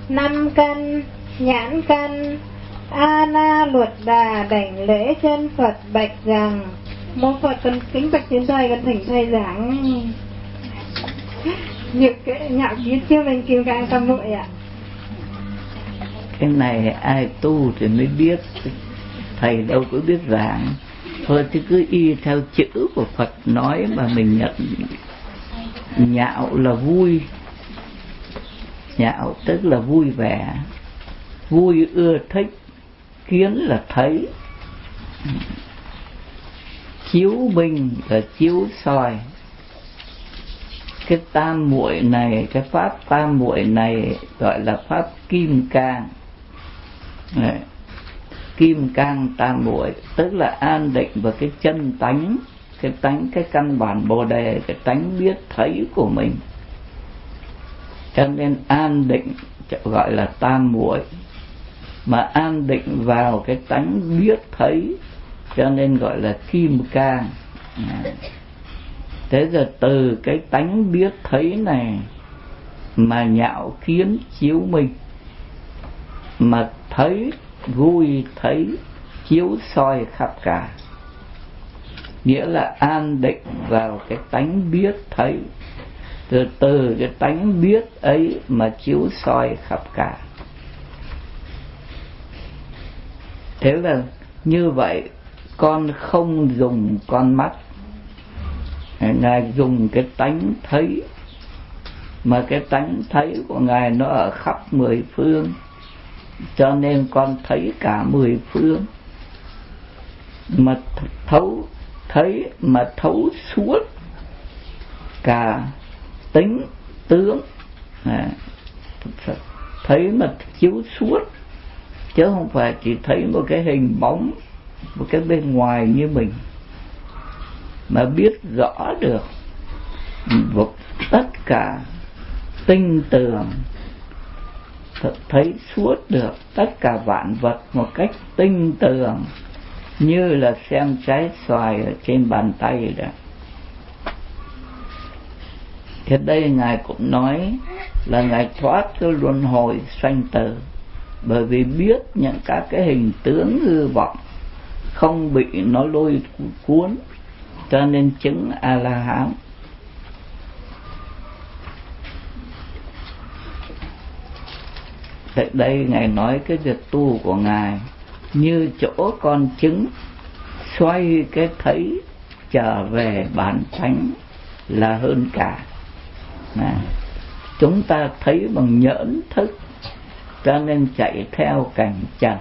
năm căn, nhãn căn. A Na Luật Đà đảnh lễ chân Phật bạch rằng: Mô Phật, con kính bạch trên thầy, con thỉnh thầy giảng nhiều cái nhạo kiến chưa mình kim cang tam muội ạ. Cái này ai tu thì mới biết, thầy đâu có biết giảng. Thôi thì cứ y theo chữ của Phật nói mà mình nhận. Nhạo là vui, nhạo tức là vui vẻ, vui ưa thích, kiến là thấy, chiếu minh là chiếu soi. Cái tam muội này, cái pháp tam muội này gọi là pháp kim cang. Kim cang tam muội tức là an định vào cái chân tánh, cái tánh, cái căn bản bồ đề, cái tánh biết thấy của mình. Cho nên an định gọi là tam muội, mà an định vào cái tánh biết thấy cho nên gọi là kim cang. Thế giờ từ cái tánh biết thấy này mà nhạo kiến chiếu minh, mà thấy vui thấy chiếu soi khắp cả, nghĩa là an định vào cái tánh biết thấy, từ cái tánh biết ấy mà chiếu soi khắp cả. Thế là như vậy, con không dùng con mắt, Ngài dùng cái tánh thấy, mà cái tánh thấy của Ngài nó ở khắp mười phương, cho nên con thấy cả mười phương. Mà thấu thấy mà thấu suốt cả tính tướng, thấy mà chiếu suốt, chứ không phải chỉ thấy một cái hình bóng, một cái bên ngoài như mình, mà biết rõ được tất cả tinh tường, thấy suốt được tất cả vạn vật một cách tinh tường, như là xem trái xoài ở trên bàn tay đó. Thế đây Ngài cũng nói là Ngài thoát cái luân hồi sanh tử, bởi vì biết những các cái hình tướng hư vọng không bị nó lôi cuốn, cho nên chứng A-la-hán. Tại đây Ngài nói cái việc tu của Ngài như chỗ con chứng xoay cái thấy trở về bản thánh là hơn cả. Chúng ta thấy bằng nhẫn thức, cho nên chạy theo cảnh trần,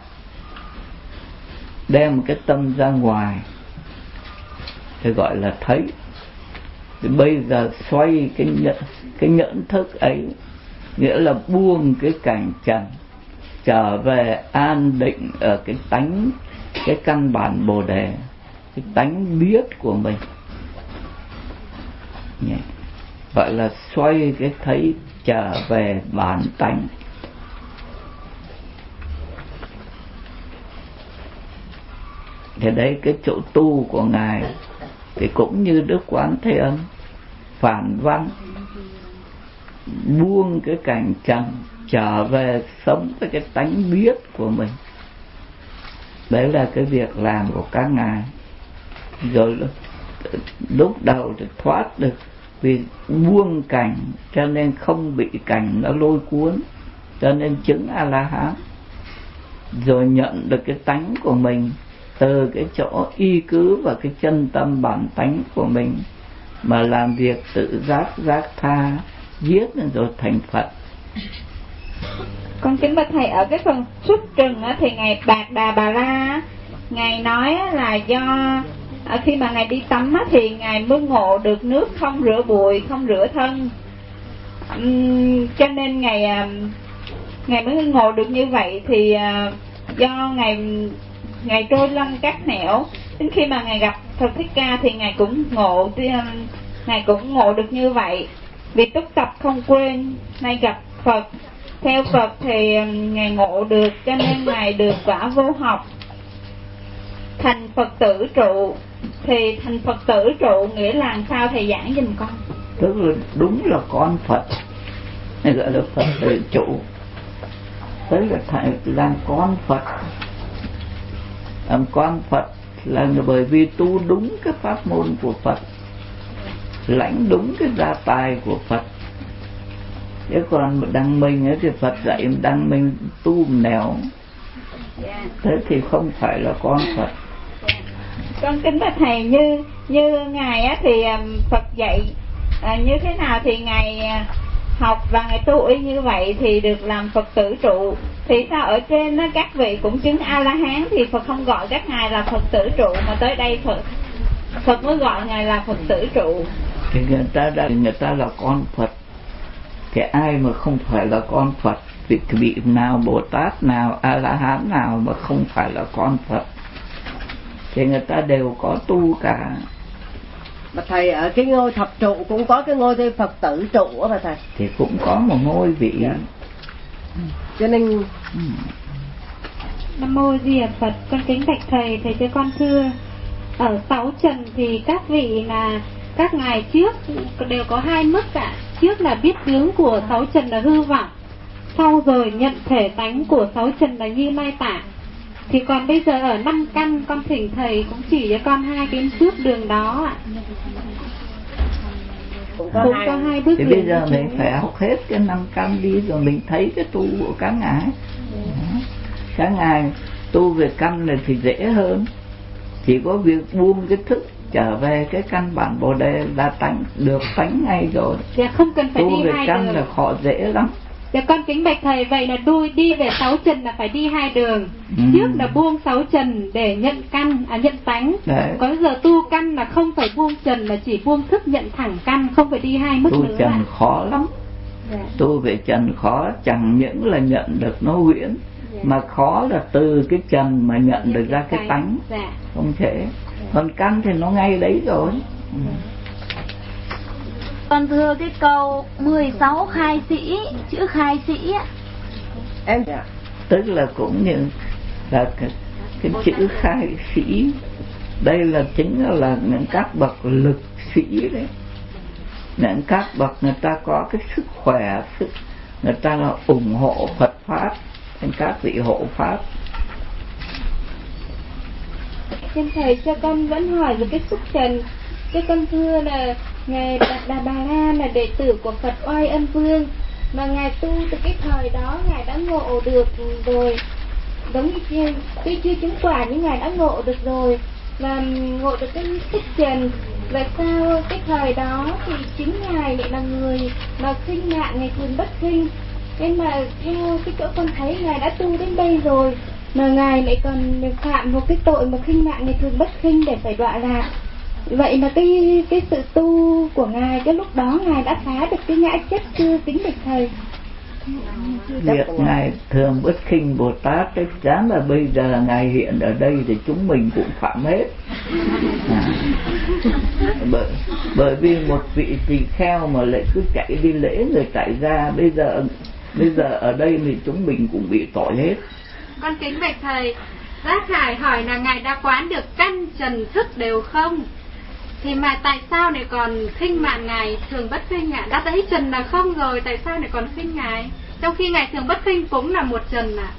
đem cái tâm ra ngoài thì gọi là thấy. Thì bây giờ xoay cái nhẫn thức ấy, nghĩa là buông cái cảnh trần, trở về an định ở cái tánh, cái căn bản bồ đề, cái tánh biết của mình. Gọi là xoay cái thấy trở về bản tánh. Thì đấy, cái chỗ tu của Ngài thì cũng như Đức Quán Thế Âm, phản văn, buông cái cảnh trần, trở về sống với cái tánh biết của mình. Đấy là cái việc làm của các ngài. Rồi lúc đầu thì thoát được, vì buông cảnh cho nên không bị cảnh nó lôi cuốn, cho nên chứng A-la-hán. Rồi nhận được cái tánh của mình, từ cái chỗ y cứ vào cái chân tâm bản tánh của mình mà làm việc tự giác, giác tha, giết rồi thành Phật. Con kính bạch thầy, ở cái phần xuất trừng thì Ngài Bạt Đà Bà La, Ngài nói là do khi mà Ngài đi tắm thì Ngài mới ngộ được nước không rửa bụi, không rửa thân, cho nên Ngài mới ngộ được như vậy. Thì do Ngài trôi lăn các nẻo, đến khi mà Ngài gặp Phật Thích Ca thì Ngài cũng ngộ được như vậy. Vì túc tập không quên, nay gặp Phật, theo Phật thì Ngài ngộ được, cho nên Ngài được quả vô học, thành Phật tử trụ. Thì thành Phật tử trụ nghĩa là sao thầy giảng giùm con? Tức là đúng là con Phật, này gọi là Phật tử trụ. Tới là thầy làm con Phật. Làm con Phật là bởi vì tu đúng cái pháp môn của Phật, lãnh đúng cái gia tài của Phật. Chứ còn đăng minh ấy thì Phật dạy đăng minh tu nẻo, thế thì không phải là con Phật. Con kính bạch thầy, như ngài á thì Phật dạy như thế nào thì ngài học và ngài tu y như vậy thì được làm Phật tử trụ. Thì sao ở trên đó, các vị cũng chứng A-la-hán thì Phật không gọi các ngài là Phật tử trụ, mà tới đây Phật mới gọi ngài là Phật tử trụ? Thì người ta là con Phật, thì ai mà không phải là con Phật? Vị nào Bồ Tát nào A-la-hán nào mà không phải là con Phật? Thì người ta đều có tu cả. Mà thầy ở cái ngôi thập trụ cũng có cái ngôi Phật tử trụ á mà thầy. Thì cũng có một ngôi vị. Dạ. Cho nên Nam mô Di Đà Phật. Con kính bạch thầy, thầy cho con thưa, ở sáu trần thì các vị là các ngài trước đều có hai mức cả. Trước là biết tướng của sáu trần là hư vọng, sau rồi nhận thể tánh của sáu trần là như lai tạng. Thì còn bây giờ ở năm căn, con thỉnh thầy cũng chỉ cho con hai cái bước đường đó ạ. Cũng có hai bước thì đường. Bây giờ mình phải học hết cái năm căn đi rồi mình thấy cái tu của các ngài. Các ngài tu về căn này thì dễ hơn, chỉ có việc buông cái thức trở về cái căn bản Bồ Đề là tánh, được tánh ngay rồi. Dạ, không cần phải tu đi về hai căn đường. là khó dễ lắm. Dạ con kính bạch thầy, vậy là đi về sáu trần là phải đi hai đường. Trước là buông sáu trần để nhận căn, nhận tánh. Có giờ tu căn là không phải buông trần, mà chỉ buông thức nhận thẳng căn, không phải đi hai mức tu nữa. Tu trần khó lắm. Dạ. Tu về trần khó, chẳng những là nhận được nó huyễn, dạ, mà khó là từ cái trần mà nhận được ra cái tánh. Dạ. Không thể. Còn căn thì nó ngay đấy rồi. Con thưa cái câu 16 khai sĩ, chữ khai sĩ á, em tức là cũng như là cái chữ khai sĩ, đây là chính là những các bậc lực sĩ đấy, những các bậc người ta có cái sức khỏe, người ta là ủng hộ Phật pháp, thành các vị hộ pháp. Xin thầy cho con vẫn hỏi về cái xúc trần. Cái con thưa là ngài Đạt Đà Bà La là đệ tử của Phật Oai Ân Vương, mà ngài tu từ cái thời đó ngài đã ngộ được rồi, giống như tuy chưa chứng quả nhưng ngài đã ngộ được rồi, và ngộ được cái xúc trần. Và sao cái thời đó thì chính ngài lại là người mà khinh ngạn, ngài thường bất khinh. Nên mà theo cái chỗ con thấy ngài đã tu đến đây rồi mà ngài lại còn phạm một cái tội mà khinh ngạn, ngài thường bất khinh để phải đọa lạc. Vậy mà cái sự tu của ngài cái lúc đó ngài đã phá được cái ngã chấp chưa, kính bạch thầy? Việc ngài thường bất khinh Bồ Tát chắc chắn là bây giờ ngài hiện ở đây thì chúng mình cũng phạm hết. Bởi vì một vị tỳ kheo mà lại cứ chạy đi lễ người tại gia, bây giờ ở đây thì chúng mình cũng bị tội hết. Con kính bạch thầy, Giác Hải hỏi là ngài đã quán được căn trần thức đều không? Thì mà tại sao lại còn khinh mạn ngài thường bất khinh ạ? Đã thấy trần là không rồi, tại sao lại còn khinh ngài? Trong khi ngài thường bất khinh cũng là một trần ạ.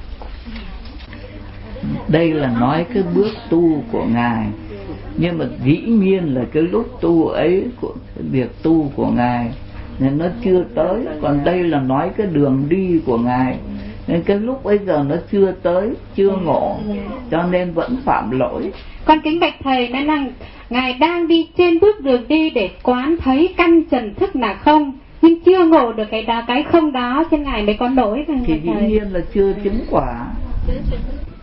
Đây là nói cái bước tu của ngài, nhưng mà dĩ nhiên là cái lúc tu ấy, của cái việc tu của ngài nên nó chưa tới. Còn đây là nói cái đường đi của ngài, nên cái lúc bây giờ nó chưa tới, chưa ngộ, cho nên vẫn phạm lỗi. Con kính bạch thầy, nên là ngài đang đi trên bước đường đi để quán thấy căn trần thức là không, nhưng chưa ngộ được cái đó, cái không đó, cho ngài mới có lỗi. Thì dĩ nhiên là chưa chứng quả.